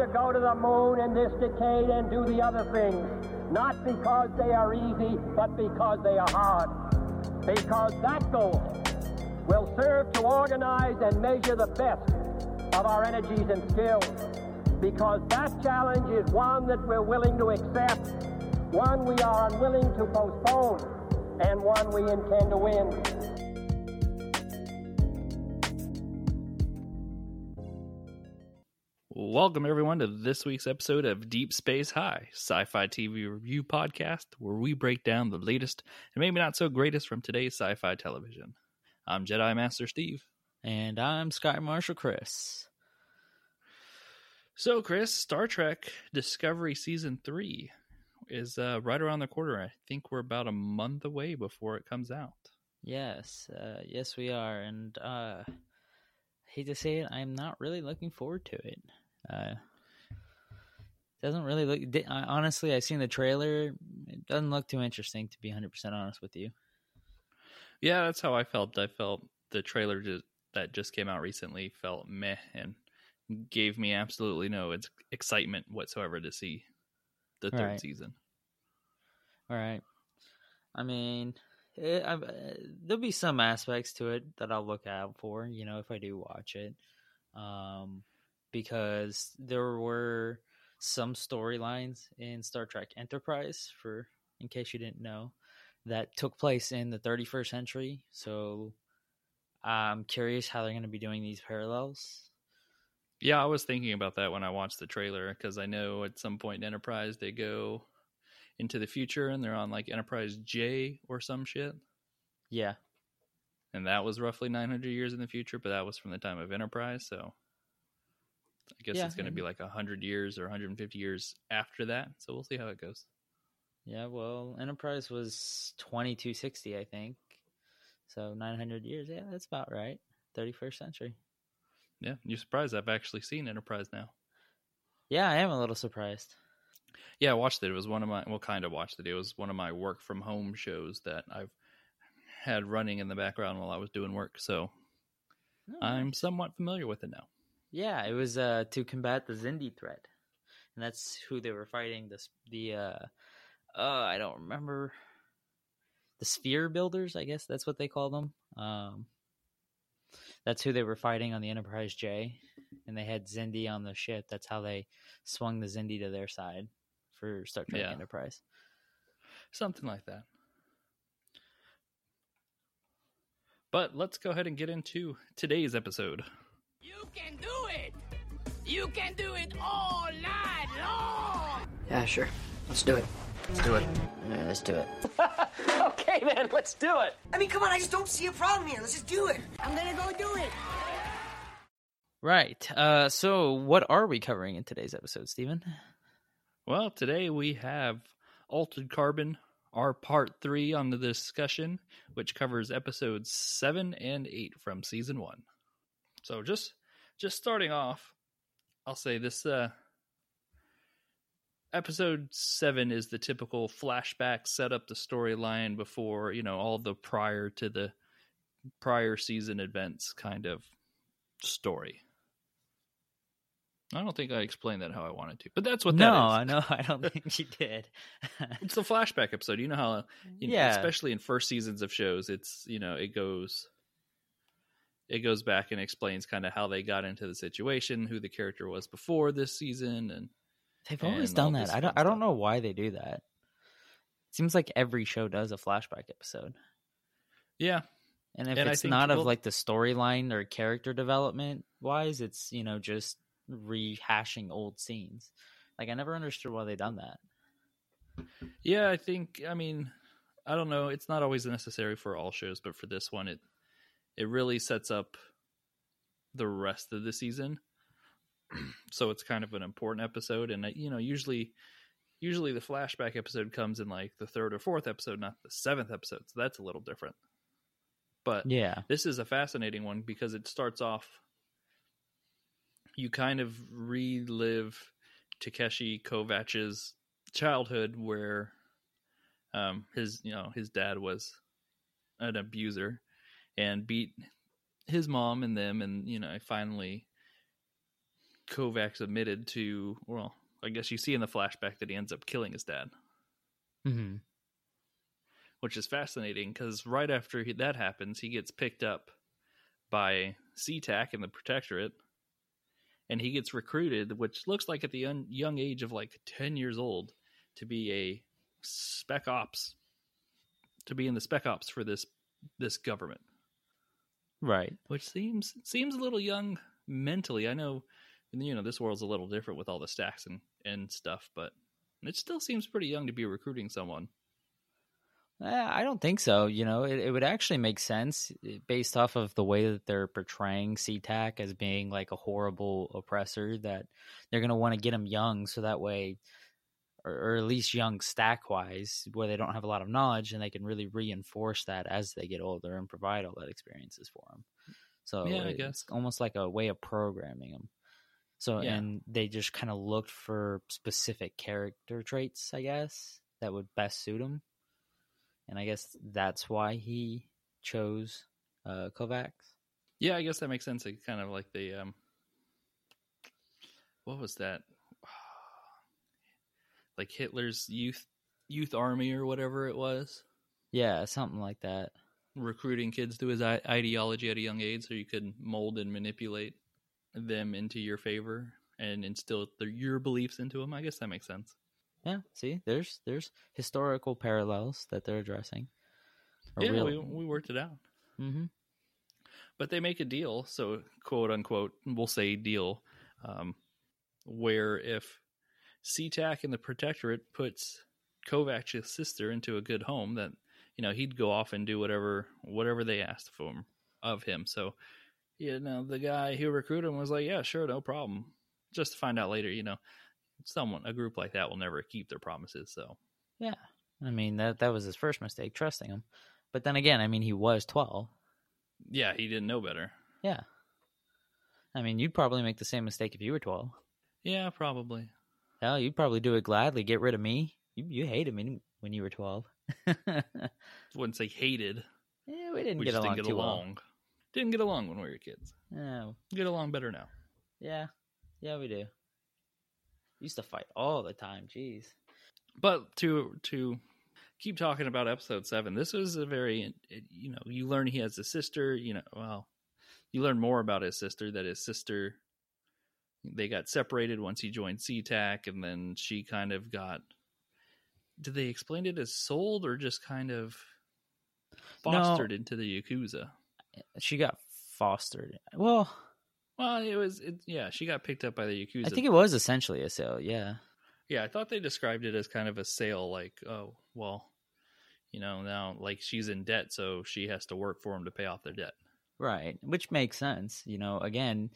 to go to the moon in this decade and do the other things, not because they are easy, but because they are hard. Because that goal will serve to organize and measure the best of our energies and skills. Because that challenge is one that we're willing to accept, one we are unwilling to postpone, and one we intend to win. Welcome, everyone, to this week's episode of Deep Space High, sci-fi TV review podcast, where we break down the latest and maybe not so greatest from today's sci-fi television. I'm Jedi Master Steve. And I'm Sky Marshal Chris. So, Chris, Star Trek Discovery Season 3 is right around the corner. I think we're about a month away before it comes out. Yes, yes we are. And hate to say it, I'm not really looking forward to it. Doesn't really look... honestly, I've seen the trailer. It doesn't look too interesting, to be 100% honest with you. Yeah, that's how I felt. I felt the trailer that just came out recently felt meh and gave me absolutely no excitement whatsoever to see the third season. All right. I mean, there'll be some aspects to it that I'll look out for, if I do watch it. Because there were some storylines in Star Trek Enterprise, in case you didn't know, that took place in the 31st century. So I'm curious how they're going to be doing these parallels. Yeah, I was thinking about that when I watched the trailer, because I know at some point in Enterprise they go into the future and they're on like Enterprise J or some shit. Yeah. And that was roughly 900 years in the future, but that was from the time of Enterprise, so I guess it's going to be like 100 years or 150 years after that, so we'll see how it goes. Yeah, well, Enterprise was 2260, I think. So 900 years, yeah, that's about right. 31st century. Yeah, you're surprised I've actually seen Enterprise now. Yeah, I am a little surprised. Yeah, I watched it. It was one of my, kind of watched it. It was one of my work from home shows that I've had running in the background while I was doing work, so I'm somewhat familiar with it now. Yeah, it was to combat the Xindi threat. And that's who they were fighting, I don't remember, the Sphere Builders, I guess that's what they call them. That's who they were fighting on the Enterprise J, and they had Xindi on the ship. That's how they swung the Xindi to their side for Star Trek Enterprise. Something like that. But let's go ahead and get into today's episode. You can do it! You can do it all night long! Yeah, sure. Let's do it. Let's do it. Yeah, let's do it. Okay, then, let's do it. I mean, come on, I just don't see a problem here. Let's just do it. I'm gonna go do it. Right. So what are we covering in today's episode, Stephen? Well, today we have Altered Carbon, our part 3 on the discussion, which covers episodes 7 and 8 from season 1. So just starting off, I'll say this episode 7 is the typical flashback, set up the storyline before, all the prior to the prior season events kind of story. I don't think I explained that how I wanted to, but that's what that is. No, I don't think you did. It's the flashback episode. You know how, especially in first seasons of shows, it's, it goes back and explains kind of how they got into the situation, who the character was before this season, and they've always done that. I don't know why they do that. It seems like every show does a flashback episode. Yeah. And if it's not of like the storyline or character development wise, it's, just rehashing old scenes. Like, I never understood why they done that. Yeah, I don't know. It's not always necessary for all shows, but for this one, it really sets up the rest of the season. So it's kind of an important episode. And, usually the flashback episode comes in like the 3rd or 4th episode, not the 7th episode. So that's a little different. But yeah, this is a fascinating one because it starts off, you kind of relive Takeshi Kovacs's childhood where his dad was an abuser and beat his mom and them, and finally Kovacs admitted to, well, I guess you see in the flashback that he ends up killing his dad. Mm-hmm. Which is fascinating because right after that happens, he gets picked up by SeaTac and the Protectorate, and he gets recruited, which looks like at the young age of like 10 years old, to be a spec ops, to be in the spec ops for this government. Right. Which seems a little young mentally. I know, this world's a little different with all the stacks and stuff, but it still seems pretty young to be recruiting someone. I don't think so. It would actually make sense based off of the way that they're portraying SeaTac as being like a horrible oppressor, that they're going to want to get him young so that way, or at least young stack-wise, where they don't have a lot of knowledge, and they can really reinforce that as they get older and provide all that experiences for them. So yeah, I it's guess. almost like a way of programming them. So, Yeah. And they just kind of looked for specific character traits, I guess, that would best suit him. And I guess that's why he chose Kovacs. Yeah, I guess that makes sense. It kind of like the what was that? Like Hitler's youth army or whatever it was. Yeah, something like that. Recruiting kids to his ideology at a young age so you could mold and manipulate them into your favor and instill your beliefs into them. I guess that makes sense. Yeah, see, there's historical parallels that they're addressing. Yeah, we worked it out. Mm-hmm. But they make a deal, so quote unquote, we'll say deal, where if SeaTac and the Protectorate puts Kovacs' sister into a good home, that he'd go off and do whatever they asked of him. So the guy who recruited him was like, yeah, sure, no problem. Just to find out later, a group like that will never keep their promises. So yeah, I mean that was his first mistake, trusting him. But then again, I mean, he was 12. Yeah, he didn't know better. Yeah, I mean, you'd probably make the same mistake if you were 12. Yeah, probably. Hell, you'd probably do it gladly. Get rid of me. You hated me when you were 12. Wouldn't say hated. Yeah, we didn't We get just along didn't get too along. well. Didn't get along when we were kids. Oh, Get along better now. yeah, we do. Used to fight all the time. Jeez. But to keep talking about episode 7, this was a very, you learn he has a sister, you learn more about his sister, that his sister, they got separated once he joined SeaTac, and then she kind of got, did they explain it as sold or just kind of fostered into the Yakuza? She got fostered. Well, she got picked up by the Yakuza. I think it was essentially a sale, yeah. Yeah, I thought they described it as kind of a sale, like, oh, well, now, like, she's in debt, so she has to work for him to pay off their debt. Right, which makes sense. Again,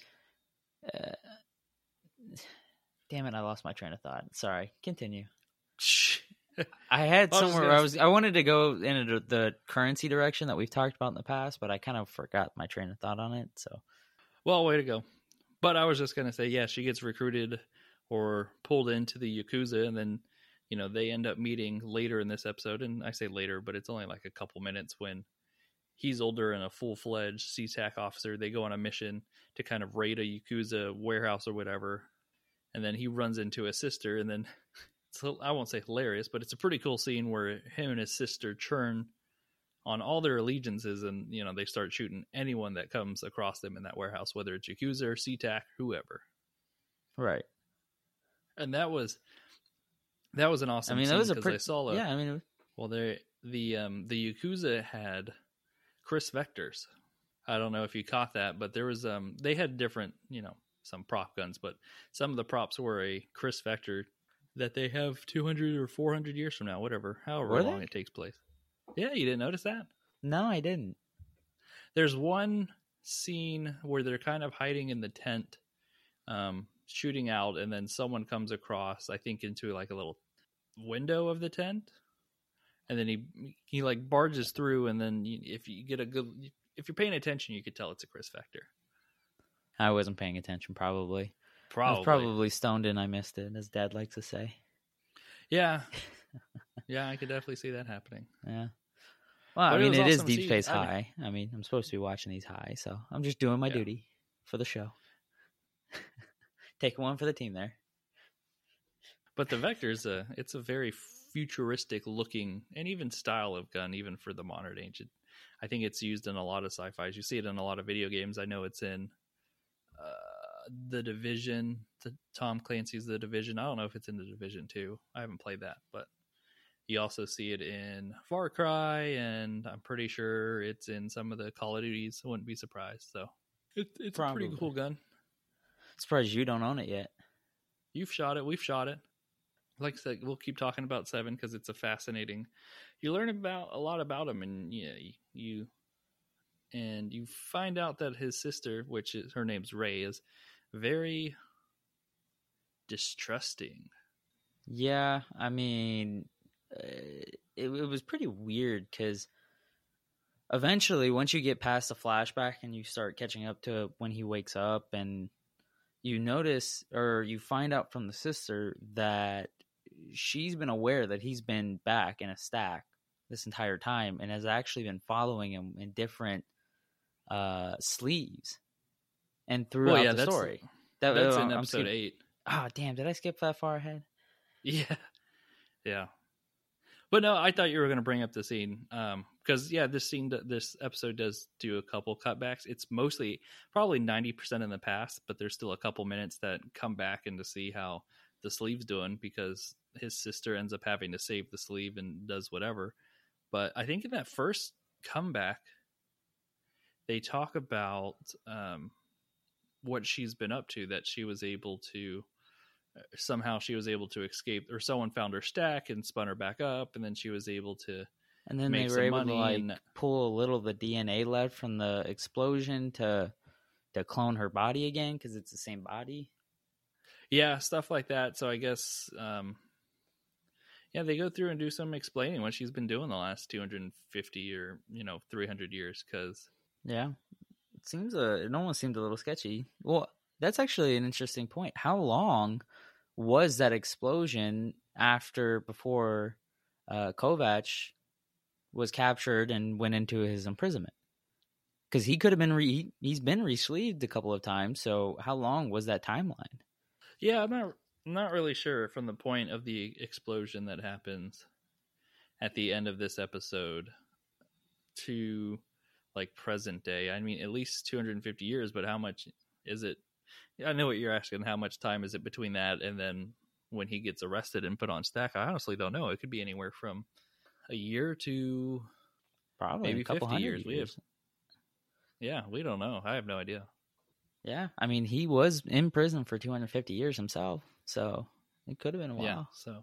damn it, I lost my train of thought. Sorry, continue. I had somewhere where I wanted to go into the currency direction that we've talked about in the past, but I kind of forgot my train of thought on it, so. Well, way to go. But I was just going to say, yeah, she gets recruited or pulled into the Yakuza, and then, they end up meeting later in this episode. And I say later, but it's only like a couple minutes when he's older and a full-fledged SeaTac officer. They go on a mission to kind of raid a Yakuza warehouse or whatever. And then he runs into his sister, and then I won't say hilarious, but it's a pretty cool scene where him and his sister churn on all their allegiances, and they start shooting anyone that comes across them in that warehouse, whether it's Yakuza or SeaTac, whoever. Right. And that was an awesome. I mean, scene, that was I saw the Yakuza had Chris Vectors. I don't know if you caught that, but there was they had different some prop guns, but some of the props were a Chris Vector that they have 200 or 400 years from now, however long it takes place. Yeah, you didn't notice that? No, I didn't. There's one scene where they're kind of hiding in the tent, shooting out, and then someone comes across, I think, into like a little window of the tent, and then he like barges through, and then if you're paying attention, you could tell it's a Chris Vector. I wasn't paying attention, probably. I was probably stoned and I missed it, as Dad likes to say. Yeah. Yeah, I could definitely see that happening. Yeah. Well, but it is awesome Deep Space High. I mean, I'm supposed to be watching these high, so I'm just doing my duty for the show. Take one for the team there. But the Vector is it's a very futuristic looking and even style of gun, even for the modern age. I think it's used in a lot of sci-fis. You see it in a lot of video games. I know it's in The Division. Tom Clancy's The Division. I don't know if it's in The Division 2. I haven't played that, but you also see it in Far Cry, and I'm pretty sure it's in some of the Call of Duties. I wouldn't be surprised. So it's a pretty cool gun. Surprised you don't own it yet. You've shot it. We've shot it. Like I said, we'll keep talking about 7 because it's a fascinating. You learn a lot about him, and you find out that his sister, which is her name's Ray, is very distrusting. Yeah, I mean, it was pretty weird because eventually, once you get past the flashback and you start catching up to when he wakes up, and you notice or you find out from the sister that she's been aware that he's been back in a stack this entire time and has actually been following him in different sleeves and throughout the story. That's in episode 8. Oh, damn. Did I skip that far ahead? Yeah. Yeah. But no, I thought you were going to bring up the scene. Because, this episode does do a couple cutbacks. It's mostly probably 90% in the past, but there's still a couple minutes that come back in to see how the sleeve's doing because his sister ends up having to save the sleeve and does whatever. But I think in that first comeback, they talk about what she's been up to, that she was able to escape, or someone found her stack and spun her back up, and then she was able to and then make they were able money to pull a little of the DNA left from the explosion to clone her body again because it's the same body. Yeah, stuff like that. So I guess, they go through and do some explaining what she's been doing the last 250 or 300 years. Because it almost seemed a little sketchy. Well, that's actually an interesting point. How long was that explosion before Kovacs was captured and went into his imprisonment? Because he could have been he's been re-sleeved a couple of times. So how long was that timeline? Yeah, I'm not really sure from the point of the explosion that happens at the end of this episode to like present day. I mean, at least 250 years, but how much is it? I know what you're asking. How much time is it between that and then when he gets arrested and put on stack? I honestly don't know. It could be anywhere from a year to probably maybe a couple 50 years. We don't know. I have no idea. Yeah, I mean, he was in prison for 250 years himself, so it could have been a while. Yeah, so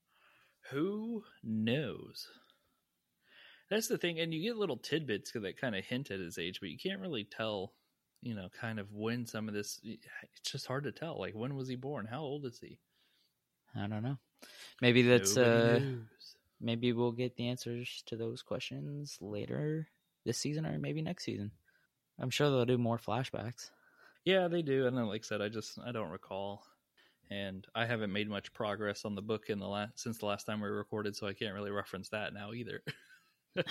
who knows? That's the thing, and you get little tidbits that kind of hint at his age, but you can't really tell, kind of when some of this. It's just hard to tell. Like, when was he born? How old is he? I don't know. Maybe that's maybe we'll get the answers to those questions later this season or maybe next season. I'm sure they'll do more flashbacks. Yeah, they do. And then, like I said, I don't recall. And I haven't made much progress on the book since the last time we recorded, so I can't really reference that now either. I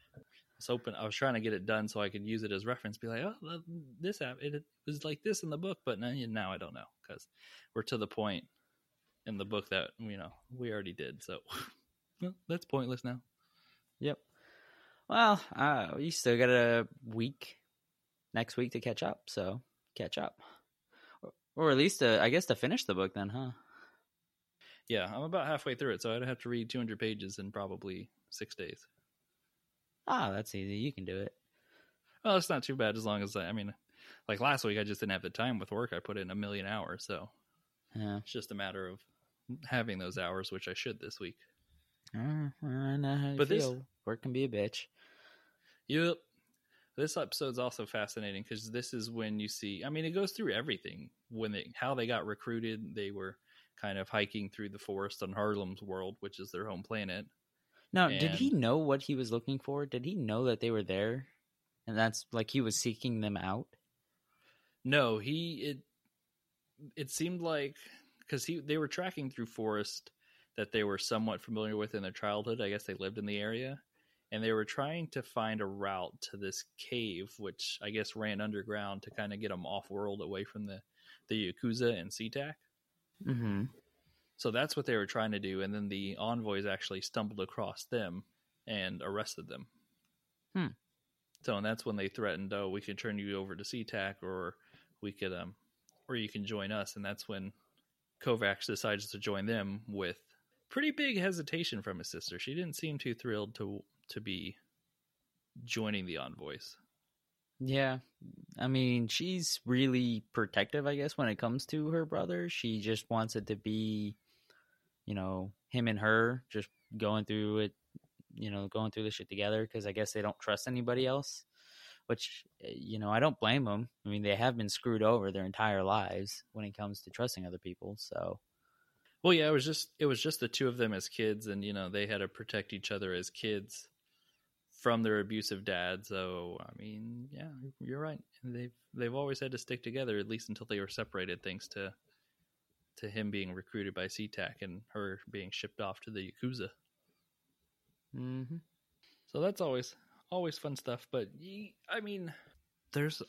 was trying to get it done so I could use it as reference, be like, oh, this app, it was like this in the book, but now I don't know because we're to the point in the book that, we already did. So that's pointless now. Yep. Well, you still got a week next week to catch up. So catch up. Or at least, I guess, to finish the book then, huh? Yeah, I'm about halfway through it, so I'd have to read 200 pages in probably 6 days. Ah, that's easy. You can do it. Well, it's not too bad as long as, like last week, I just didn't have the time with work. I put in 1 million hours, so it's just a matter of having those hours, which I should this week. I know how you feel. Work can be a bitch. Yep. This episode's also fascinating because this is when you see, it goes through everything. How they got recruited, they were kind of hiking through the forest on Harlem's world, which is their home planet. Now, did he know what he was looking for? Did he know that they were there? And that's like he was seeking them out? No, it seemed like, because they were tracking through forest that they were somewhat familiar with in their childhood. I guess they lived in the area. And they were trying to find a route to this cave, which I guess ran underground to kind of get them off-world away from the the Yakuza and SeaTac. Mm-hmm. So that's what they were trying to do, and then the envoys actually stumbled across them and arrested them. So, and that's when they threatened, "Oh, we can turn you over to SeaTac, or we could, or you can join us." And that's when Kovacs decides to join them with pretty big hesitation from his sister. She didn't seem too thrilled to be joining the envoys. Yeah. I mean, she's really protective, I guess, when it comes to her brother. She just wants it to be, you know, him and her just going through it, you know, going through the shit together, because I guess they don't trust anybody else, which, you know, I don't blame them. I mean, they have been screwed over their entire lives when it comes to trusting other people. So, well, yeah, it was just the two of them as kids, and, you know, they had to protect each other as kids from their abusive dad. So, I mean, yeah, you're right. They've always had to stick together, at least until they were separated, thanks to him being recruited by SeaTac and her being shipped off to the Yakuza. mm-hmm. So that's always fun stuff. But I mean, there's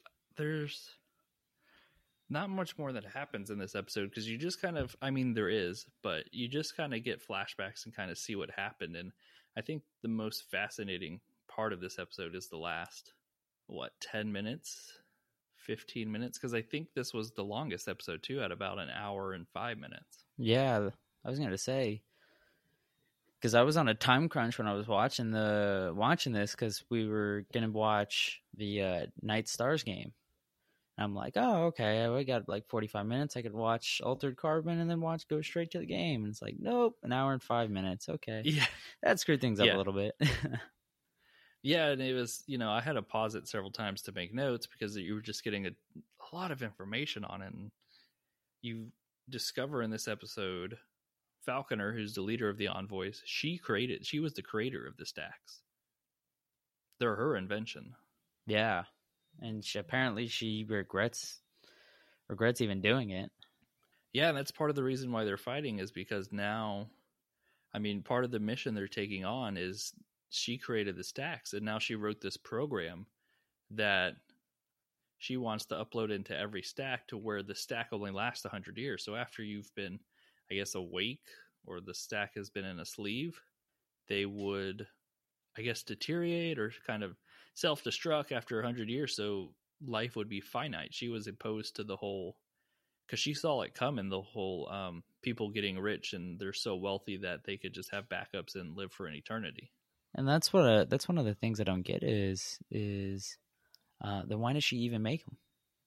not much more that happens in this episode, because you just kind of, I mean, there is, but you just kind of get flashbacks and kind of see what happened. And I think the most fascinating part of this episode is the last 10 minutes, 15 minutes, because I think this was the longest episode too, at about an hour and 5 minutes. Yeah, I was going to say, because I was on a time crunch when I was watching this, because we were going to watch the Night Stars game. I'm like, oh, okay, we got like 45 minutes. I could watch Altered Carbon and then go straight to the game. And it's like, nope, an hour and 5 minutes. Okay. Yeah. That screwed things up a little bit. Yeah, and it was, you know, I had to pause it several times to make notes, because you were just getting a lot of information on it. And you discover in this episode, Falconer, who's the leader of the envoys, she was the creator of the stacks. They're her invention. Yeah. And apparently she regrets even doing it. Yeah, and that's part of the reason why they're fighting, is because now, I mean, part of the mission they're taking on is she created the stacks, and now she wrote this program that she wants to upload into every stack, to where the stack only lasts 100 years. So after you've been, I guess, awake, or the stack has been in a sleeve, they would, I guess, deteriorate or kind of self-destruct after 100 years, so life would be finite. She was opposed to the whole, because she saw it coming, the whole people getting rich and they're so wealthy that they could just have backups and live for an eternity. And that's one of the things I don't get is then why does she even make them?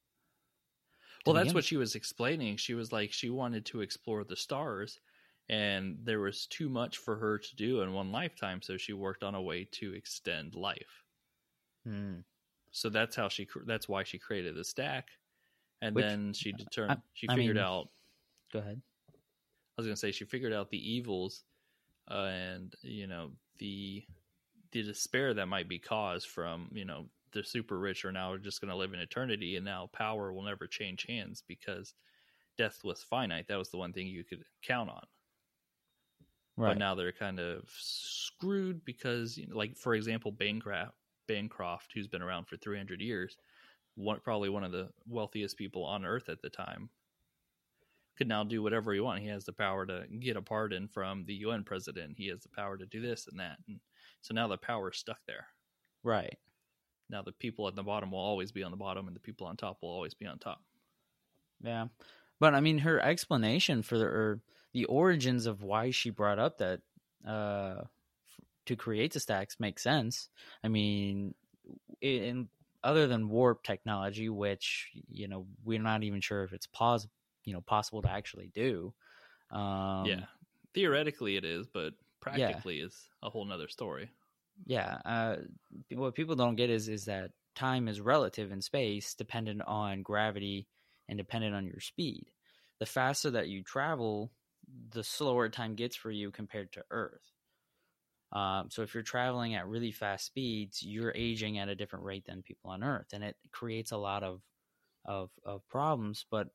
Well, that's what she was explaining. She was like, she wanted to explore the stars, and there was too much for her to do in one lifetime, so she worked on a way to extend life. So that's why she created the stack, and then she figured out. Go ahead. I was going to say, she figured out the evils, and, you know, the despair that might be caused from, you know, the super rich are now just going to live in eternity, and now power will never change hands because death was finite. That was the one thing you could count on. Right. But now they're kind of screwed because, you know, like, for example, Bancroft, who's been around for 300 years, probably one of the wealthiest people on Earth at the time, could now do whatever he wants. He has the power to get a pardon from the UN president. He has the power to do this and that. And so now the power is stuck there. Right. Now the people at the bottom will always be on the bottom, and the people on top will always be on top. Yeah. But I mean, her explanation for the origins of why she brought up that to create the stacks makes sense. I mean, other than warp technology, which, you know, we're not even sure if it's possible to actually do. Yeah, theoretically it is, but practically is a whole nother story. Yeah. What people don't get is that time is relative in space, dependent on gravity and dependent on your speed. The faster that you travel, the slower time gets for you compared to Earth. So if you're traveling at really fast speeds, you're aging at a different rate than people on Earth, and it creates a lot of problems. But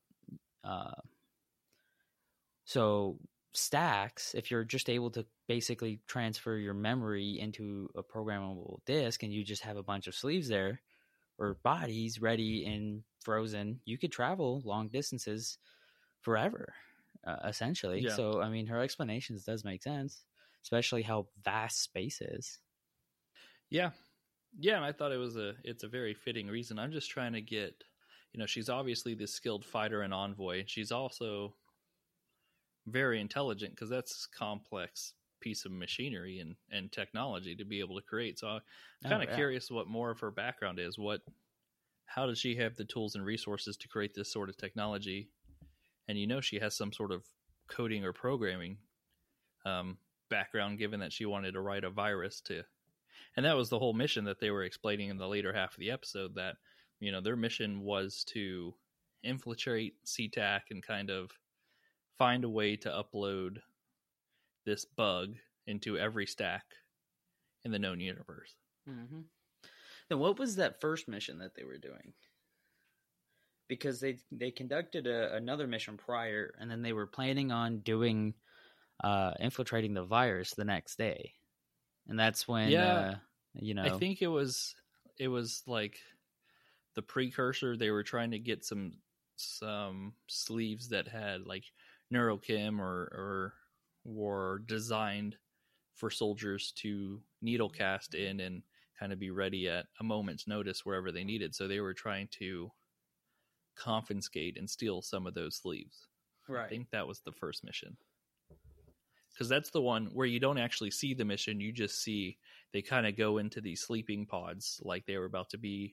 so stacks, if you're just able to basically transfer your memory into a programmable disk, and you just have a bunch of sleeves there or bodies ready in frozen, you could travel long distances forever, essentially. Yeah. So, I mean, her explanations does make sense, especially how vast space is. Yeah. Yeah, and I thought it's a very fitting reason. I'm just trying to get, she's obviously this skilled fighter and envoy. She's also very intelligent, because that's a complex piece of machinery and technology to be able to create. So I'm kind of curious what more of her background is. How does she have the tools and resources to create this sort of technology? And she has some sort of coding or programming background, given that she wanted to write a virus and that was the whole mission that they were explaining in the later half of the episode, that, their mission was to infiltrate SeaTac and kind of find a way to upload this bug into every stack in the known universe. Mm-hmm. Then what was that first mission that they were doing? Because they conducted another mission prior, and then they were planning on doing infiltrating the virus the next day, and that's when I think it was like the precursor. They were trying to get some sleeves that had like neurochem or were designed for soldiers to needle cast in and kind of be ready at a moment's notice wherever they needed. So they were trying to confiscate and steal some of those sleeves. Right. I think that was the first mission. Because that's the one where you don't actually see the mission. You just see they kind of go into these sleeping pods like they were about to be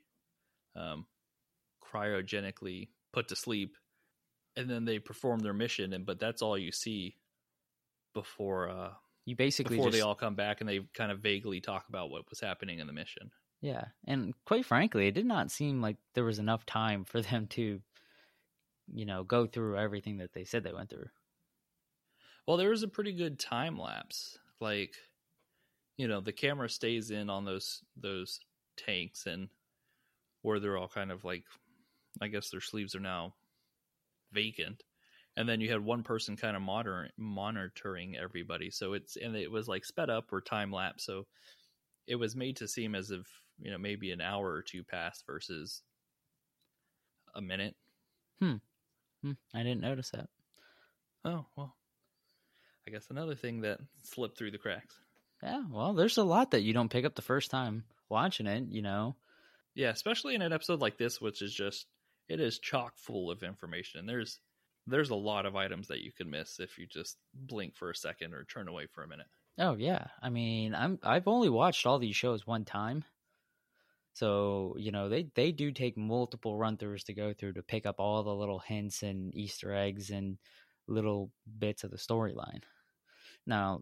cryogenically put to sleep. And then they perform their mission. But that's all you see before you basically before they all come back, and they kind of vaguely talk about what was happening in the mission. Yeah. And quite frankly, it did not seem like there was enough time for them to, go through everything that they said they went through. Well, there was a pretty good time lapse. Like, the camera stays in on those tanks, and where they're all kind of like, I guess their sleeves are now vacant. And then you had one person kind of monitoring everybody. So it was like sped up or time lapse. So it was made to seem as if, maybe an hour or two passed versus a minute. I didn't notice that. Oh, well, I guess another thing that slipped through the cracks. Yeah, well, there's a lot that you don't pick up the first time watching it, Yeah, especially in an episode like this, which is it is chock full of information. There's a lot of items that you could miss if you just blink for a second or turn away for a minute. Oh yeah, I mean, I've only watched all these shows one time, so they do take multiple run-throughs to go through to pick up all the little hints and Easter eggs and little bits of the storyline. Now,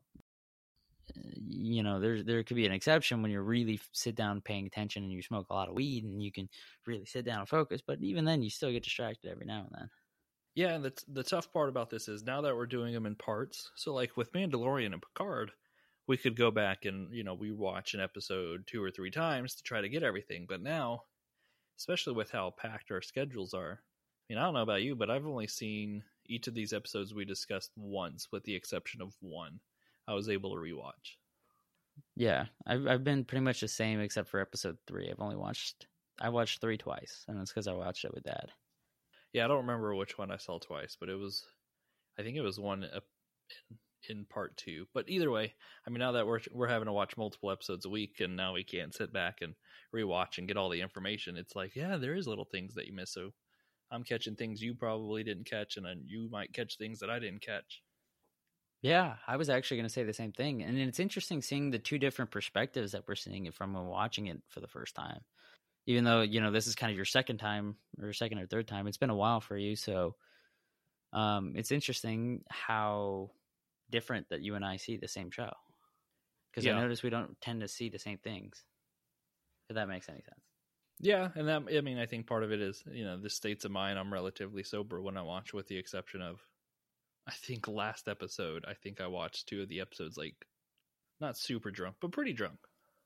there could be an exception when you really sit down paying attention and you smoke a lot of weed and you can really sit down and focus. But even then, you still get distracted every now and then. Yeah, and the tough part about this is now that we're doing them in parts. So like with Mandalorian and Picard, we could go back and, we watch an episode 2 or 3 times to try to get everything. But now, especially with how packed our schedules are, I don't know about you, but I've only seen each of these episodes we discussed once, with the exception of one I was able to rewatch. Yeah, I've been pretty much the same except for episode 3. I watched 3 twice, and that's because I watched it with Dad. Yeah, I don't remember which one I saw twice, but I think it was one in part 2. But either way, now that we're having to watch multiple episodes a week, and now we can't sit back and rewatch and get all the information, it's like, yeah, there is little things that you miss. So I'm catching things you probably didn't catch, and then you might catch things that I didn't catch. Yeah, I was actually going to say the same thing. And it's interesting seeing the 2 different perspectives that we're seeing it from when watching it for the first time. Even though, this is kind of your second time or second or third time, it's been a while for you. So it's interesting how different that you and I see the same show. Because I notice we don't tend to see the same things, if that makes any sense. Yeah, and that, I think part of it is, the states of mind. I'm relatively sober when I watch, with the exception of, I think last episode, I watched 2 of the episodes, like, not super drunk, but pretty drunk.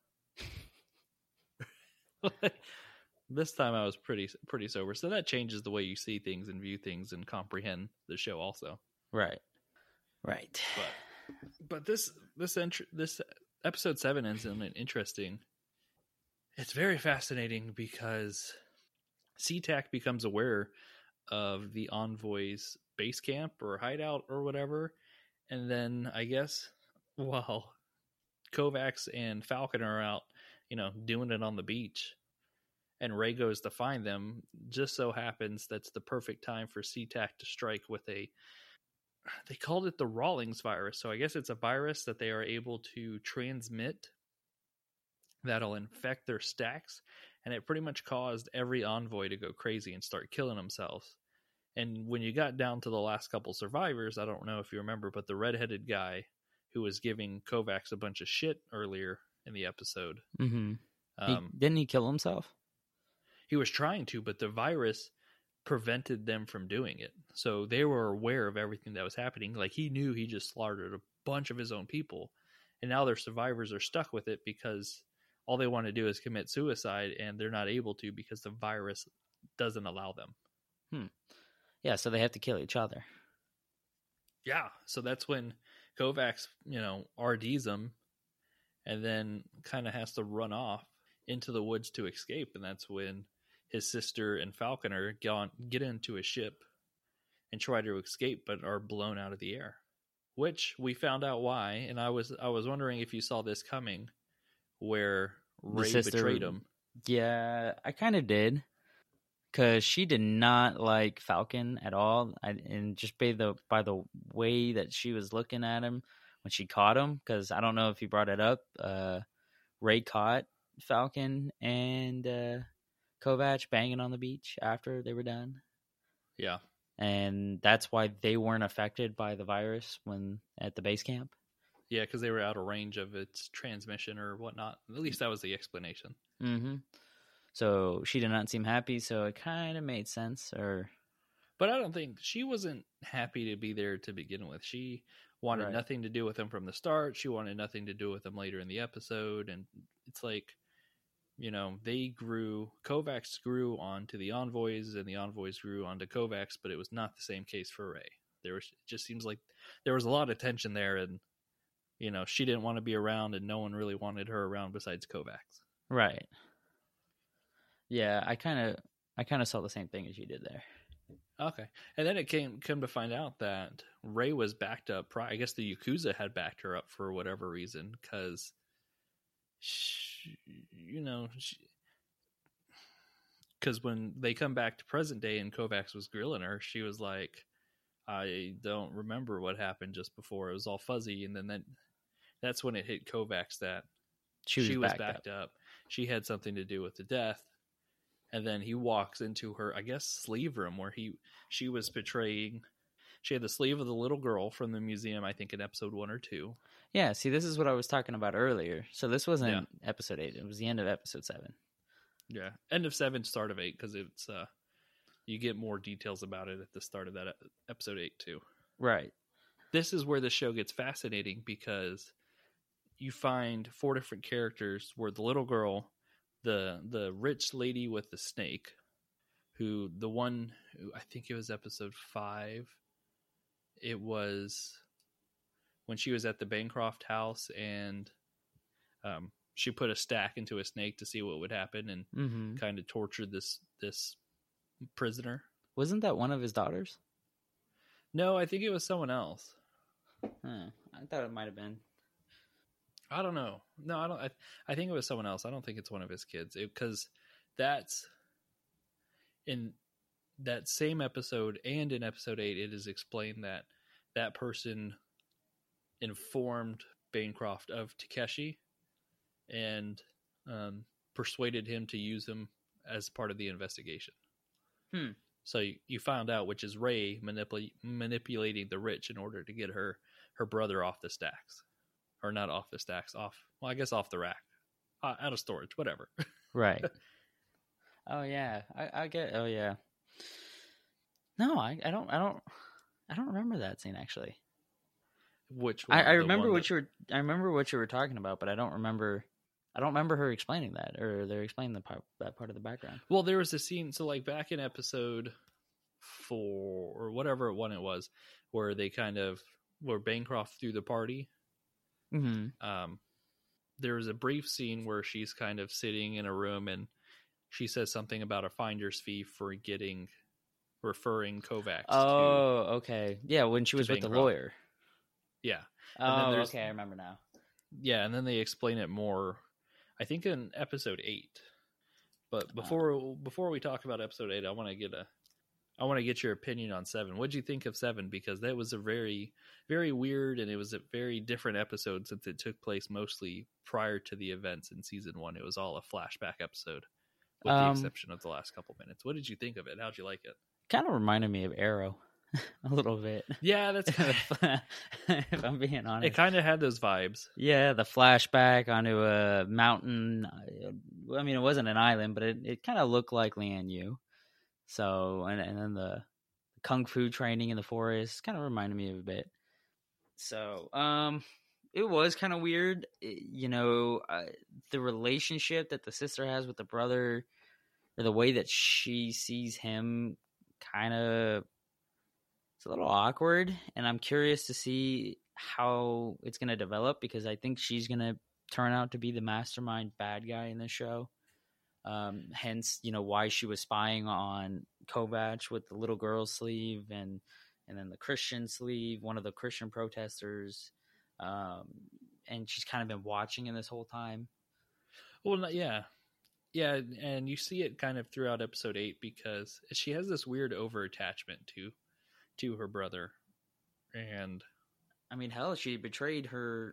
This time I was pretty sober, so that changes the way you see things and view things and comprehend the show also. Right. But this episode 7 is interesting. It's very fascinating because SeaTac becomes aware of the Envoy's base camp or hideout or whatever. And then I guess while Kovacs and Falcon are out, doing it on the beach, and Ray goes to find them, just so happens that's the perfect time for SeaTac to strike with they called it the Rawlings virus. So I guess it's a virus that they are able to transmit that'll infect their stacks. And it pretty much caused every Envoy to go crazy and start killing themselves. And when you got down to the last couple survivors, I don't know if you remember, but the redheaded guy who was giving Kovacs a bunch of shit earlier in the episode. Mm-hmm. Didn't he kill himself? He was trying to, but the virus prevented them from doing it. So they were aware of everything that was happening. Like, he knew he just slaughtered a bunch of his own people. And now their survivors are stuck with it because all they want to do is commit suicide, and they're not able to because the virus doesn't allow them. Yeah, so they have to kill each other. Yeah, so that's when Kovacs, RDs them, and then kind of has to run off into the woods to escape. And that's when his sister and Falconer get into a ship and try to escape, but are blown out of the air. Which we found out why, and I was wondering if you saw this coming, where Ray betrayed him. Yeah, I kind of did, because she did not like Falcon at all, and just by the way that she was looking at him when she caught him. Because I don't know if you brought it up, Ray caught Falcon and Kovac banging on the beach after they were done. Yeah. And that's why they weren't affected by the virus when at the base camp. Yeah, because they were out of range of its transmission or whatnot. At least that was the explanation. Mm-hmm. So she did not seem happy, so it kind of made sense. But I don't think she wasn't happy to be there to begin with. She wanted nothing to do with him from the start. She wanted nothing to do with him later in the episode. And it's like, Kovacs grew onto the Envoys, and the Envoys grew onto Kovacs, but it was not the same case for Ray. It just seems like there was a lot of tension there, and, she didn't want to be around, and no one really wanted her around besides Kovacs. Right. Yeah, I kind of saw the same thing as you did there. Okay. And then it come to find out that Ray was backed up. I guess the Yakuza had backed her up for whatever reason, because because when they come back to present day and Kovacs was grilling her, she was like, I don't remember what happened just before. It was all fuzzy. And then that's when it hit Kovacs that she was backed up. She had something to do with the death. And then he walks into her, I guess, sleeve room where she was portraying. She had the sleeve of the little girl from the museum, I think, in episode 1 or 2. Yeah, see, this is what I was talking about earlier. So this wasn't episode 8. It was the end of episode 7. Yeah, end of 7, start of 8, because it's you get more details about it at the start of that episode 8 too. Right. This is where the show gets fascinating, because you find 4 different characters, where the little girl, the rich lady with the snake, who I think it was episode 5. It was when she was at the Bancroft house, and she put a stack into a snake to see what would happen, and kind of tortured this prisoner. Wasn't that one of his daughters? No, I think it was someone else. I thought it might have been. I don't know. No, I don't. I think it was someone else. I don't think it's one of his kids, because that's in that same episode, and in episode 8, it is explained that that person informed Bancroft of Takeshi and persuaded him to use him as part of the investigation. So you found out, which is Ray manipulating the rich in order to get her brother off the stacks. Or not off the stacks, off the rack. Out of storage, whatever. Right. Oh yeah. I get oh yeah. No, I don't remember that scene actually. Which one? I remember what you were talking about, but I don't remember her explaining that, or they're explaining that part of the background. Well, there was a scene, so like back in episode 4 or whatever one it was, where they where Bancroft threw the party. Mm-hmm. There was a brief scene where she's kind of sitting in a room, and she says something about a finder's fee for referring Kovacs Oh, okay. Yeah, when she was with the Bancroft. lawyer. Yeah. Oh, okay, I remember now. Yeah, and then they explain it more, I think, in episode 8. But before we talk about episode 8, I want to get your opinion on 7. What did you think of 7? Because that was a very, very weird, and it was a very different episode since it took place mostly prior to the events in season 1. It was all a flashback episode, with the exception of the last couple minutes. What did you think of it? How'd you like it? Kind of reminded me of Arrow a little bit. Yeah, that's if I'm being honest. It kind of had those vibes. Yeah, the flashback onto a mountain. I mean, it wasn't an island, but it kind of looked like Lian Yu. So, and then the kung fu training in the forest kind of reminded me of a bit. So, it was kind of weird. The relationship that the sister has with the brother, or the way that she sees him, kind of, it's a little awkward. And I'm curious to see how it's going to develop, because I think she's going to turn out to be the mastermind bad guy in this show. Hence, why she was spying on Kovacs with the little girl's sleeve and then the Christian sleeve, one of the Christian protesters. And she's kind of been watching him this whole time. Well, yeah. Yeah, and you see it kind of throughout episode 8, because she has this weird over-attachment to her brother. And I mean, hell, she betrayed her.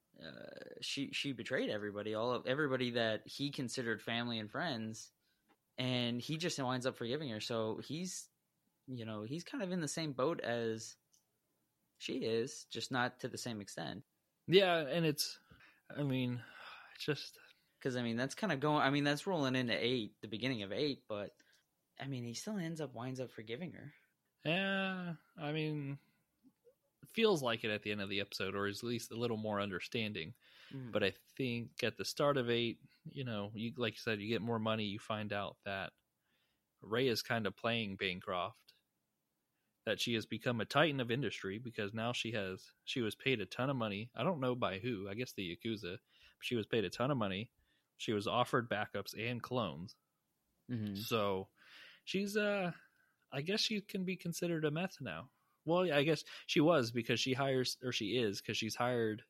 She betrayed everybody, everybody that he considered family and friends, and he just winds up forgiving her. So he's kind of in the same boat as she is, just not to the same extent. Yeah, and it's just because that's kind of going. I mean, that's rolling into 8, the beginning of 8, but I mean, he still winds up forgiving her. Yeah, I mean, feels like it at the end of the episode, or at least a little more understanding. But I think at the start of 8, you like you said, you get more money. You find out that Ray is kind of playing Bancroft, that she has become a titan of industry, because now she was paid a ton of money. I don't know by who. I guess the Yakuza. But she was paid a ton of money. She was offered backups and clones. Mm-hmm. So she's I guess she can be considered a meth now. Well, I guess she was, because she's hired.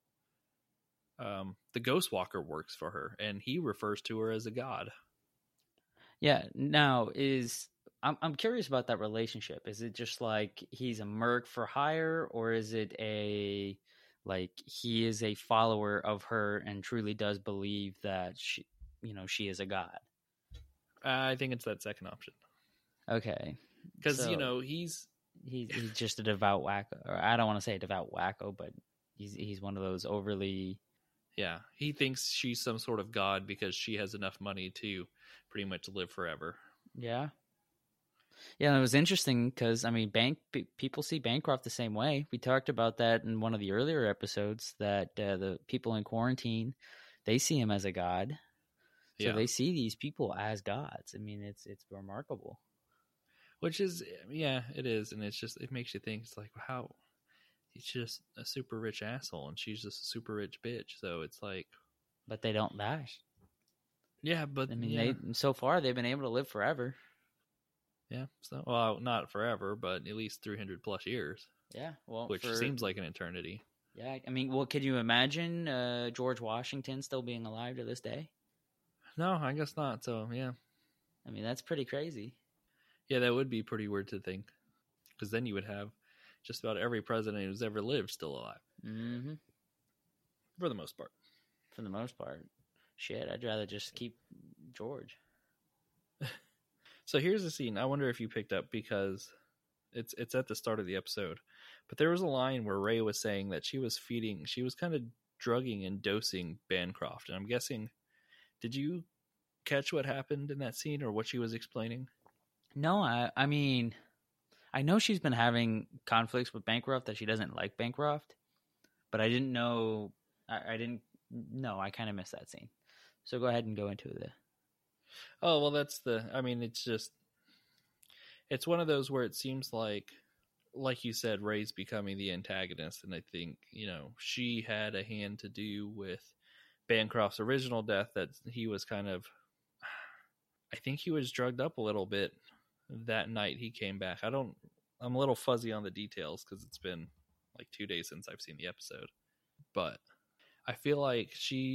The Ghostwalker works for her, and he refers to her as a god. Yeah. Now, I'm curious about that relationship. Is it just like he's a merc for hire, or is it he is a follower of her and truly does believe that she is a god? I think it's that second option. Okay. Because he's just a devout wacko. Or I don't want to say a devout wacko, but he's one of those overly. Yeah, he thinks she's some sort of god because she has enough money to pretty much live forever. Yeah. Yeah, and it was interesting because, I mean, people see Bancroft the same way. We talked about that in one of the earlier episodes, that the people in quarantine, they see him as a god. So they see these people as gods. I mean, it's remarkable. Which is, yeah, it is. And it makes you think, it's like, how he's just a super rich asshole and she's just a super rich bitch. So it's like. But they don't die. Yeah, but. I mean, so far they've been able to live forever. Yeah. So, well, not forever, but at least 300 plus years. Yeah. Well, which seems like an eternity. Yeah. I mean, well, could you imagine George Washington still being alive to this day? No, I guess not. So, yeah. I mean, that's pretty crazy. Yeah, that would be pretty weird to think. Because then you would have just about every president who's ever lived still alive. Mm-hmm. For the most part. For the most part. Shit, I'd rather just keep George. So here's the scene. I wonder if you picked up, because it's at the start of the episode. But there was a line where Ray was saying that she was kind of drugging and dosing Bancroft. And I'm guessing, did you catch what happened in that scene or what she was explaining? No, I mean, I know she's been having conflicts with Bancroft, that she doesn't like Bancroft, but I didn't know. I didn't know. I kind of missed that scene. So go ahead and go into it. Oh, well, it's one of those where it seems like you said, Ray's becoming the antagonist. And I think, she had a hand to do with Bancroft's original death, that he was kind of I think he was drugged up a little bit that night he came back. I'm a little fuzzy on the details because it's been like 2 days since I've seen the episode. But I feel like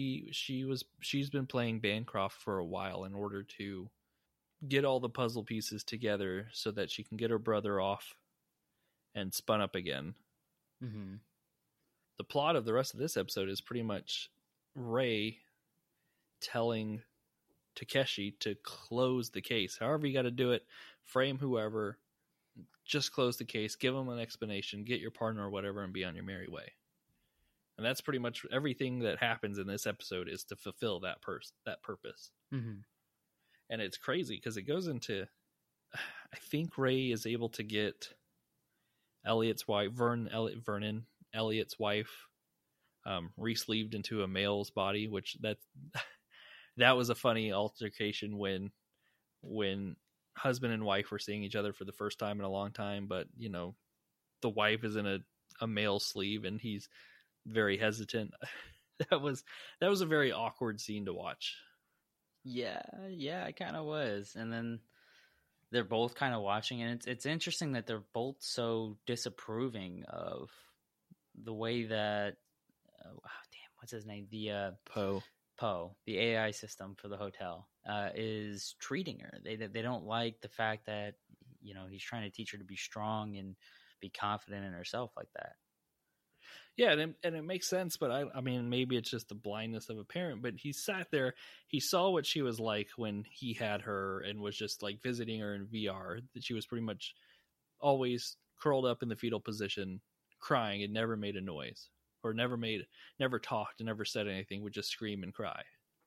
she's been playing Bancroft for a while in order to get all the puzzle pieces together so that she can get her brother off and spun up again. Mm-hmm. The plot of the rest of this episode is pretty much Ray telling Takeshi to close the case. However you got to do it, frame whoever, just close the case, give them an explanation, get your partner or whatever, and be on your merry way. And that's pretty much everything that happens in this episode is to fulfill that purpose. Mm-hmm. And it's crazy because it goes into, I think Ray is able to get Elliot's wife, Vernon, Elliot's wife, re-sleeved into a male's body, which that was a funny altercation when husband and wife were seeing each other for the first time in a long time, but you know, the wife is in a male sleeve and he's very hesitant. That was a very awkward scene to watch. Yeah, it kind of was. And then they're both kind of watching, and it's interesting that they're both so disapproving of the way that what's his name? The Poe, the AI system for the hotel, is treating her. They don't like the fact that, you know, he's trying to teach her to be strong and be confident in herself like that. Yeah, and it makes sense, but I mean, maybe it's just the blindness of a parent, but he sat there, he saw what she was like when he had her and was just like visiting her in VR, that she was pretty much always curled up in the fetal position, crying, and never made a noise, or never talked and never said anything, would just scream and cry.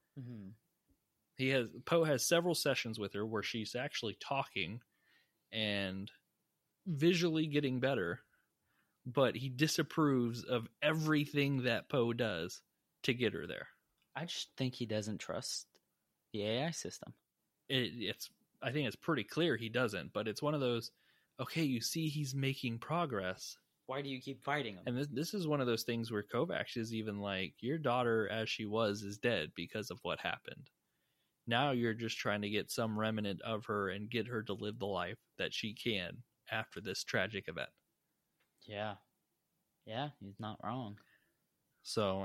Mm-hmm. Poe has several sessions with her where she's actually talking and visually getting better, but he disapproves of everything that Poe does to get her there. I just think he doesn't trust the AI system. I think it's pretty clear he doesn't, but it's one of those, okay, you see he's making progress. Why do you keep fighting him? And this is one of those things where Kovacs is even like, your daughter as she was is dead because of what happened. Now you're just trying to get some remnant of her and get her to live the life that she can after this tragic event. Yeah, he's not wrong. So,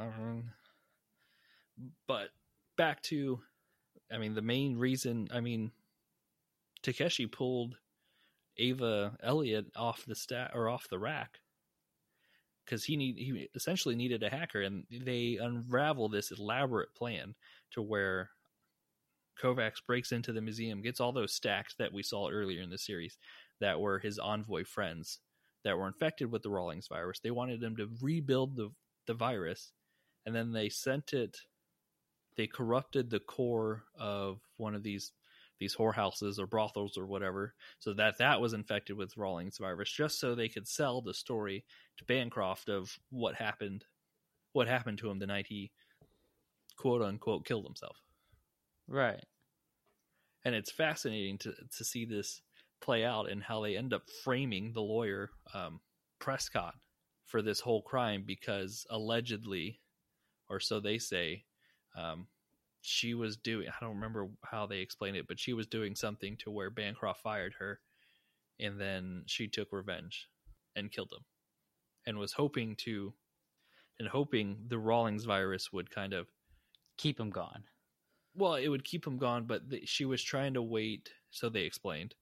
but back to, the main reason, Takeshi pulled Ava Elliott off the rack because he essentially needed a hacker, and they unravel this elaborate plan to where Kovacs breaks into the museum, gets all those stacks that we saw earlier in the series that were his envoy friends that were infected with the Rawlings virus. They wanted them to rebuild the virus, and then they corrupted the core of one of these whorehouses or brothels or whatever, so that was infected with Rawlings virus, just so they could sell the story to Bancroft of what happened to him the night he quote unquote killed himself. Right. And it's fascinating to see this play out and how they end up framing the lawyer Prescott for this whole crime, because allegedly, or so they say, she was doing, I don't remember how they explained it, but she was doing something to where Bancroft fired her, and then she took revenge and killed him, and was hoping the Rawlings virus would kind of keep him gone. Well, it would keep him gone, but she was trying to wait, so they explained,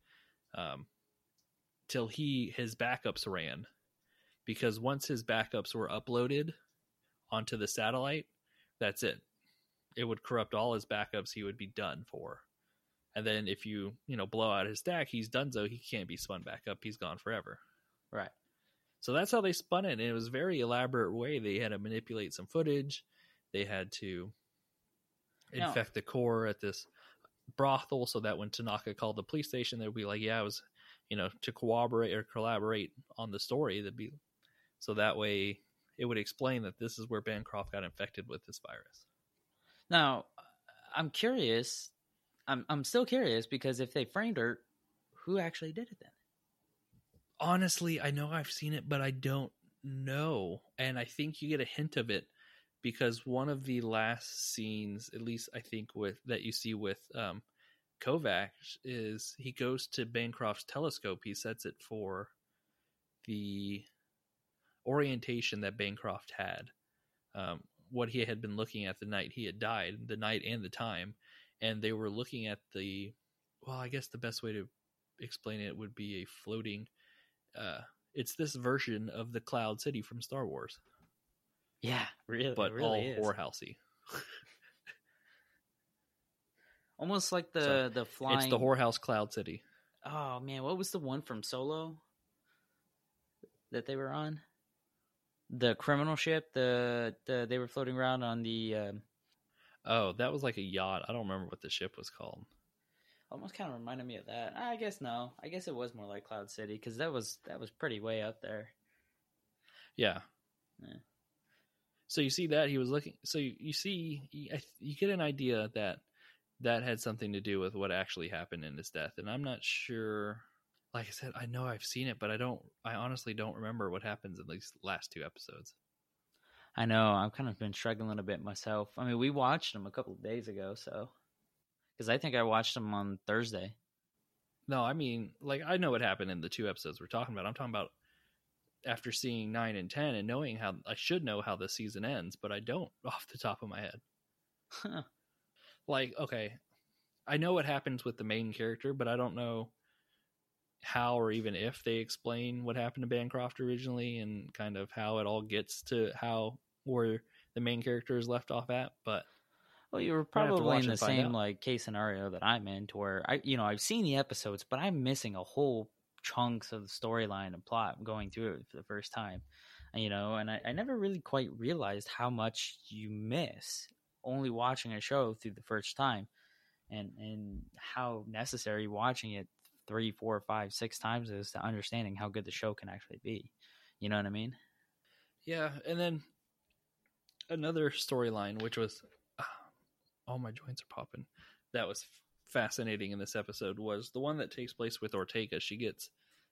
till his backups ran, because once his backups were uploaded onto the satellite, that's it. It would corrupt all his backups. He would be done for. And then if you blow out his stack, he's donezo. He can't be spun back up. He's gone forever. Right. So that's how they spun it. And it was a very elaborate way. They had to manipulate some footage. They had to infect the core at this brothel, so that when Tanaka called the police station, they'd be like, yeah, it was, to corroborate or collaborate on the story. So that way it would explain that this is where Bancroft got infected with this virus. Now, I'm curious. I'm still curious, because if they framed her, who actually did it then? Honestly, I know I've seen it, but I don't know. And I think you get a hint of it, because one of the last scenes, at least I think that you see with Kovacs is he goes to Bancroft's telescope. He sets it for the orientation that Bancroft had, what he had been looking at the night he had died, the night and the time, and they were looking at I guess the best way to explain it would be a floating, it's this version of the Cloud City from Star Wars. Yeah, really, but it really all is. whorehousey. Almost like the flying. It's the whorehouse Cloud City. Oh man, what was the one from Solo that they were on? The criminal ship. They were floating around on the. Oh, that was like a yacht. I don't remember what the ship was called. Almost kind of reminded me of that. I guess no. I guess it was more like Cloud City because that was pretty way up there. Yeah. Yeah. So you see that he was looking. So you get an idea that had something to do with what actually happened in his death, and I'm not sure. Like I said, I know I've seen it, but I honestly don't remember what happens in these last 2 episodes. I know. I've kind of been struggling a bit myself. I mean, we watched them a couple of days ago, so because I think I watched them on Thursday. No, I mean, like I know what happened in the 2 episodes we're talking about. I'm talking about after seeing 9 and 10 and knowing how I should know how the season ends, but I don't off the top of my head. Like, okay, I know what happens with the main character, but I don't know how or even if they explain what happened to Bancroft originally and kind of how it all gets to where the main character is left off at. But well, you were probably in the same like case scenario that I'm in, to where I've seen the episodes, but I'm missing a whole chunks of the storyline and plot going through it for the first time. And I never really quite realized how much you miss only watching a show through the first time, and how necessary watching it 3, 4, 5, 6 times is to understanding how good the show can actually be. You know what I mean? Yeah, and then another storyline, which was, all my joints are popping, that was fascinating in this episode, was the one that takes place with Ortega. She gets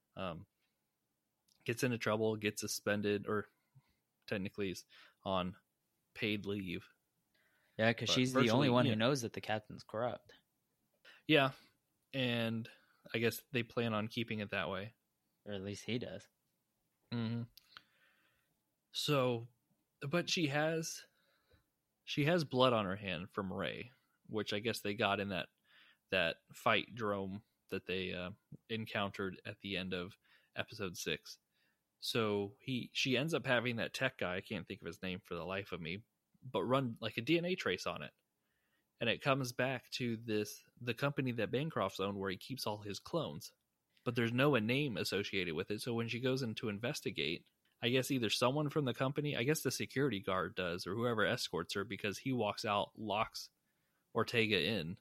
into trouble, gets suspended, or technically is on paid leave. Yeah, because she's the only one who knows that the captain's corrupt. Yeah, and I guess they plan on keeping it that way. Or at least he does. Mm-hmm. So, but she has blood on her hand from Ray, which I guess they got in that fight drome that they encountered at the end of episode 6. So she ends up having that tech guy, I can't think of his name for the life of me, but run like a DNA trace on it. And it comes back to the company that Bancroft's owned, where he keeps all his clones. But there's no name associated with it. So when she goes in to investigate, I guess either someone from the company, I guess the security guard does, or whoever escorts her, because he walks out, locks Ortega in.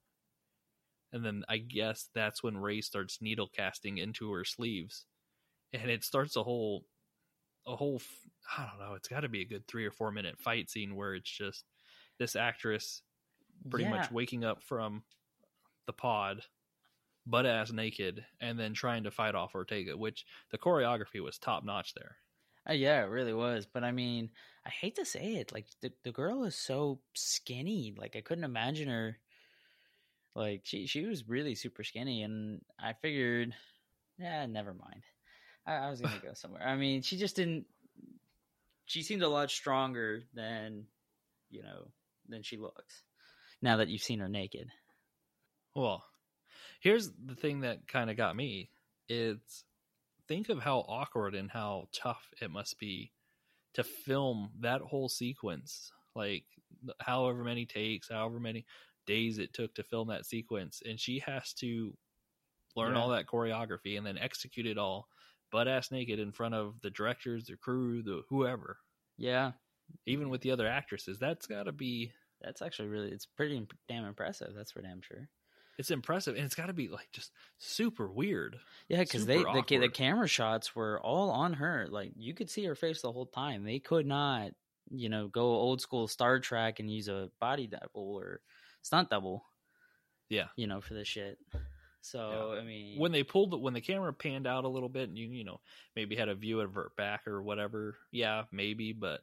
And then I guess that's when Ray starts needle casting into her sleeves. And it starts a whole, I don't know, it's got to be a good 3 or 4 minute fight scene where it's just this actress pretty much waking up from the pod, butt ass naked, and then trying to fight off Ortega, which the choreography was top notch there. Yeah, it really was. But I mean, I hate to say it, like the girl is so skinny. Like I couldn't imagine her. Like she was really super skinny, and I figured, never mind. I was gonna go somewhere. I mean, she just didn't. She seemed a lot stronger than she looks. Now that you've seen her naked. Well, here's the thing that kind of got me. It's think of how awkward and how tough it must be to film that whole sequence. Like however many takes, however many days it took to film that sequence. And she has to learn all that choreography and then execute it all butt ass naked in front of the directors, the crew, the whoever. Yeah. Even with the other actresses. That's got to be... That's actually it's pretty damn impressive. That's for damn sure. It's impressive, and it's got to be like just super weird. Yeah, because the camera shots were all on her. Like you could see her face the whole time. They could not, go old school Star Trek and use a body double or stunt double. Yeah, for this shit. So I mean, when the camera panned out a little bit, and you maybe had a view of her back or whatever. Yeah, maybe, but.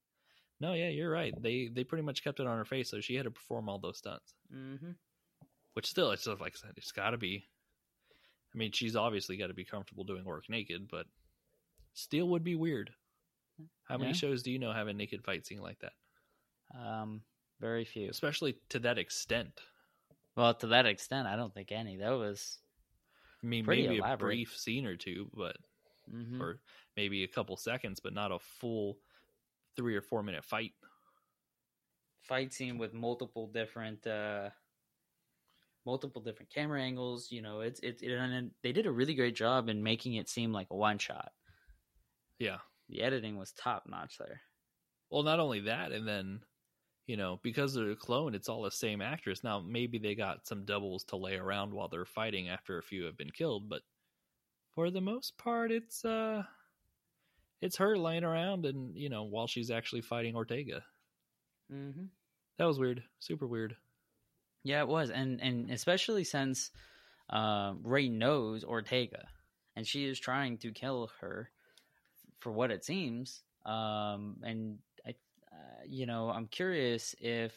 No, yeah, you're right. They pretty much kept it on her face, so she had to perform all those stunts. Mm-hmm. Which still, it's just like I said, it's got to be. I mean, she's obviously got to be comfortable doing work naked, but still would be weird. How many shows do you know have a naked fight scene like that? Very few. Especially to that extent. Well, to that extent, I don't think any. That was, I mean, pretty maybe elaborate. a brief scene or two, but or maybe a couple seconds, but not a full 3 or 4 minute fight. Fight scene with multiple different camera angles. You know, and they did a really great job in making it seem like a one shot. Yeah. The editing was top notch there. Well, not only that, and then, you know, because they're a clone, it's all the same actress. Now, maybe they got some doubles to lay around while they're fighting after a few have been killed, but for the most part, it's her laying around and, you know, while she's actually fighting Ortega. Mm-hmm. That was weird. Super weird. Yeah, it was. And especially since Rey knows Ortega, and she is trying to kill her for what it seems. And I'm curious if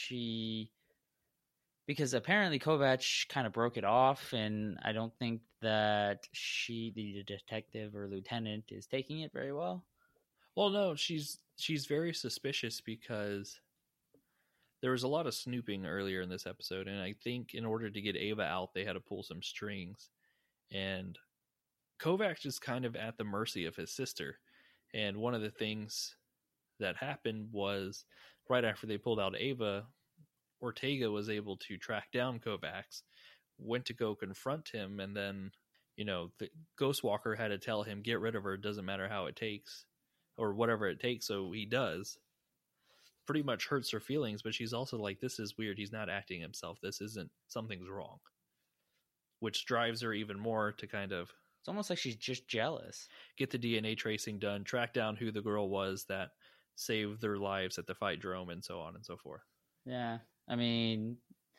because apparently Kovacs kind of broke it off, and I don't think that the detective or lieutenant, is taking it very well. Well, no, she's very suspicious because there was a lot of snooping earlier in this episode, and I think in order to get Ava out, they had to pull some strings. And Kovacs is kind of at the mercy of his sister. And one of the things that happened was right after they pulled out Ava, Ortega was able to track down Kovacs, went to go confront him, and then, you know, the Ghostwalker had to tell him, get rid of her, it doesn't matter how it takes, or whatever it takes, so he does. Pretty much hurts her feelings, but she's also like, this is weird, he's not acting himself, something's wrong. Which drives her even more to kind of... It's almost like she's just jealous. Get the DNA tracing done, track down who the girl was that saved their lives at the fight drome, and so on and so forth. Yeah, I mean,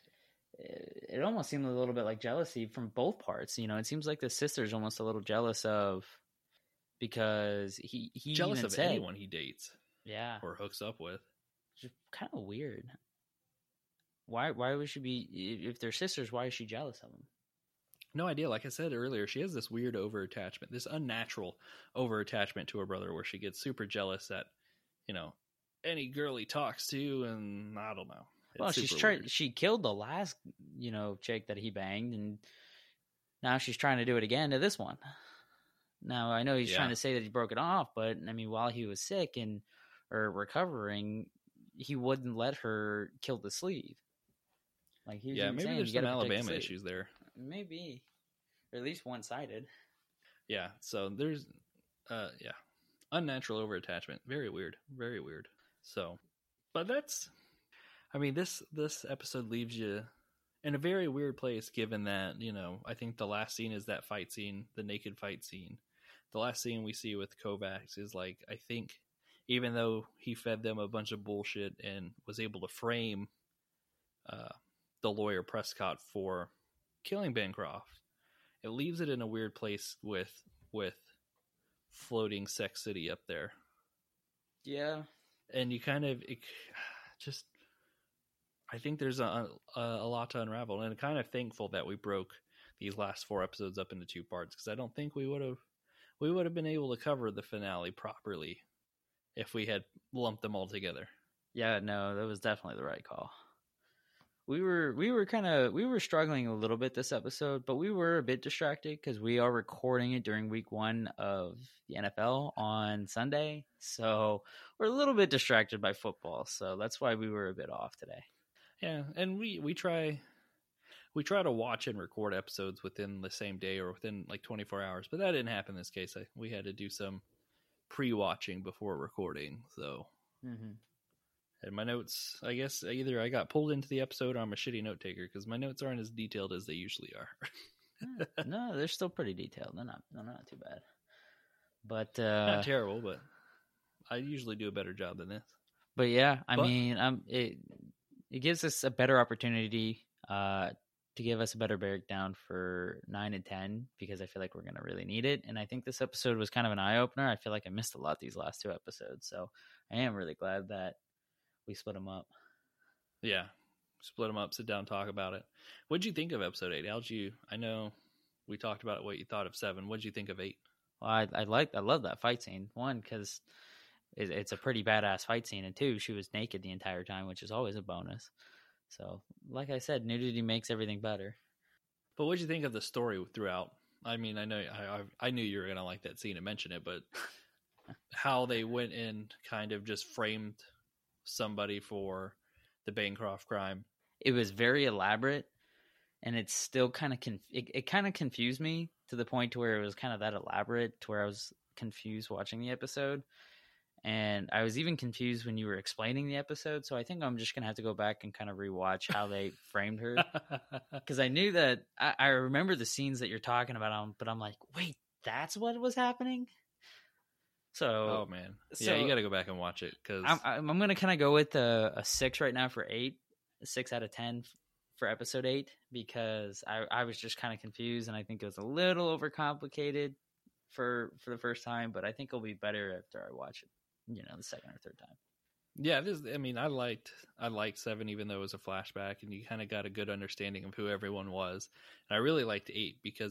it almost seemed a little bit like jealousy from both parts. You know, it seems like the sister's almost a little jealous of, because he jealous even of said, anyone he dates, yeah, or hooks up with. Just kind of weird. Why would she be, if they're sisters? Why is she jealous of them? No idea. Like I said earlier, she has this weird over-attachment, this unnatural over-attachment to her brother, where she gets super jealous at, you know, any girl he talks to, and I don't know. Well, she killed the last, you know, chick that he banged, and now she's trying to do it again to this one. Now, I know he's trying to say that he broke it off, but, I mean, while he was sick or recovering, he wouldn't let her kill the sleeve. Like, he was maybe there's some Alabama issues there. Maybe. Or at least one-sided. Yeah, so there's, unnatural over-attachment. Very weird. Very weird. So, but that's, I mean, this episode leaves you in a very weird place, given that, you know, I think the last scene is that fight scene, the naked fight scene. The last scene we see with Kovacs is like, I think, even though he fed them a bunch of bullshit and was able to frame the lawyer Prescott for killing Bancroft, it leaves it in a weird place with floating Sex City up there. Yeah. And you kind of I think there's a lot to unravel, and I'm kind of thankful that we broke these last 4 episodes up into 2 parts, because I don't think we would have been able to cover the finale properly if we had lumped them all together. Yeah, no, that was definitely the right call. We were struggling a little bit this episode, but we were a bit distracted because we are recording it during week 1 of the NFL on Sunday. So we're a little bit distracted by football. So that's why we were a bit off today. Yeah. And we try to watch and record episodes within the same day or within like 24 hours, but that didn't happen in this case. We had to do some pre-watching before recording. So, And my notes, I guess either I got pulled into the episode or I'm a shitty note taker, because my notes aren't as detailed as they usually are. No, they're still pretty detailed. They're not too bad. But not terrible, but I usually do a better job than this. But yeah, I mean, it gives us a better opportunity to give us a better breakdown for 9 and 10, because I feel like we're going to really need it. And I think this episode was kind of an eye-opener. I feel like I missed a lot these last 2 episodes, so I am really glad that we split them up. Yeah. split them up, sit down, talk about it. What'd you think of episode 8? I know we talked about what you thought of 7. What'd you think of 8? Well, I love that fight scene. 1, because it's a pretty badass fight scene, and 2, she was naked the entire time, which is always a bonus. So, like I said, nudity makes everything better. But what'd you think of the story throughout? I mean, I know I knew you were gonna like that scene and mention it, but how they went and kind of just framed somebody for the Bancroft crime. It was very elaborate, and it's still kind of it kind of confused me to the point to where it was kind of that elaborate to where I was confused watching the episode. And I was even confused when you were explaining the episode. So I think I'm just going to have to go back and kind of rewatch how they framed her. Because I knew that I remember the scenes that you're talking about, but I'm like, wait, that's what was happening? So, oh, man. Yeah, you got to go back and watch it. Cause I'm going to kind of go with a 6 right now for 8. A 6 out of 10 for episode 8. Because I was just kind of confused. And I think it was a little overcomplicated for the first time. But I think it'll be better after I watch it. The second or third time. Yeah, I liked 7, even though it was a flashback, and you kind of got a good understanding of who everyone was. And I really liked 8 because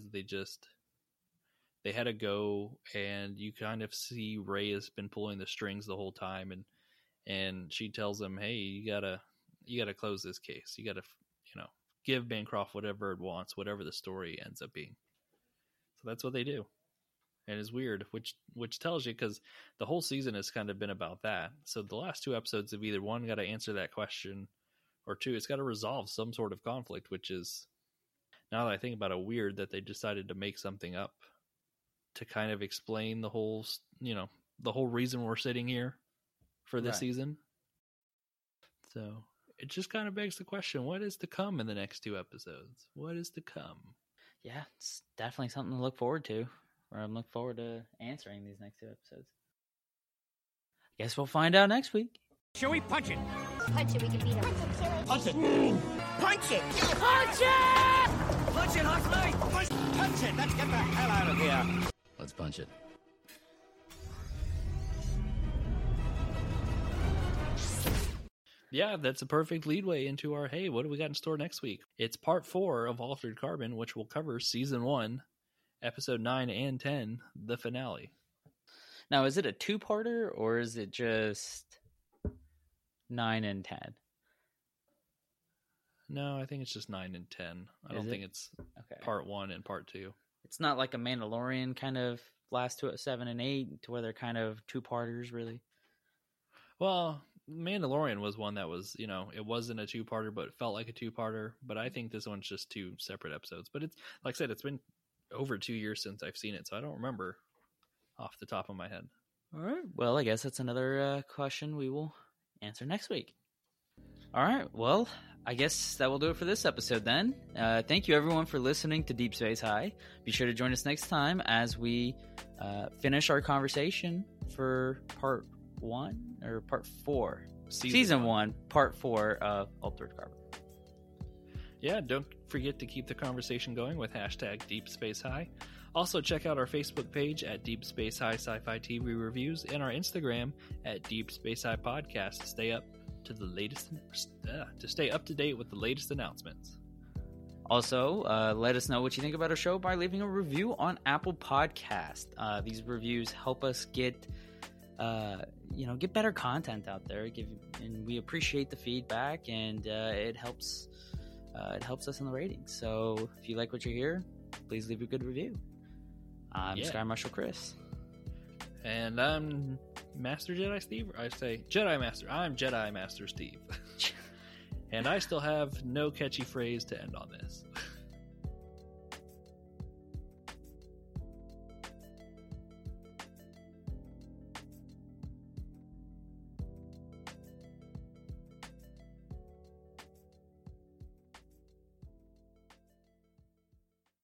they had a go, and you kind of see Ray has been pulling the strings the whole time, and she tells him, "Hey, you gotta close this case. You gotta, give Bancroft whatever it wants, whatever the story ends up being." So that's what they do. And it's weird, which tells you, because the whole season has kind of been about that. So the last 2 episodes have either, 1, got to answer that question, or 2, it's got to resolve some sort of conflict, which is, now that I think about it, weird that they decided to make something up to kind of explain the whole, the whole reason we're sitting here for this season. So it just kind of begs the question, what is to come in the next 2 episodes? What is to come? Yeah, it's definitely something to look forward to. Or I'm looking forward to answering these next 2 episodes. Guess we'll find out next week. Shall we punch it? Punch it, we can beat him. Punch it! Punch it! Punch it! Punch it, Huxley! Punch it! Let's get the hell out of here. Let's punch it. Yeah, that's a perfect leadway into our, hey, what do we got in store next week? It's part 4 of Altered Carbon, which will cover season 1. Episode 9 and 10, the finale. Now, is it a 2-parter, or is it just 9 and 10? No, I think it's just 9 and 10. I don't think it's part 1 and part 2. It's not like a Mandalorian kind of last 7 and 8, to where they're kind of 2-parters, really. Well, Mandalorian was one that was, it wasn't a 2-parter, but it felt like a 2-parter. But I think this one's just 2 separate episodes. But it's, like I said, it's been over 2 years since I've seen it, so I don't remember off the top of my head. All right. Well, I guess that's another question we will answer next week. All right. Well, I guess that will do it for this episode then. Thank you, everyone, for listening to Deep Space High. Be sure to join us next time as we finish our conversation for part 1 or part 4. Season 1, part 4 of Altered Carbon. Yeah, don't forget to keep the conversation going with hashtag Deep Space High. Also, check out our Facebook page at Deep Space High Sci-Fi TV Reviews and our Instagram at Deep Space High Podcast to stay up to the latest, to stay up to date with the latest announcements. Also, let us know what you think about our show by leaving a review on Apple Podcast. These reviews help us get better content out there. And we appreciate the feedback, and it helps us in the ratings. So if you like what you hear, please leave a good review. I'm Sky Marshal Chris. And I'm Master Jedi Steve. I say Jedi Master. I'm Jedi Master Steve. And I still have no catchy phrase to end on this.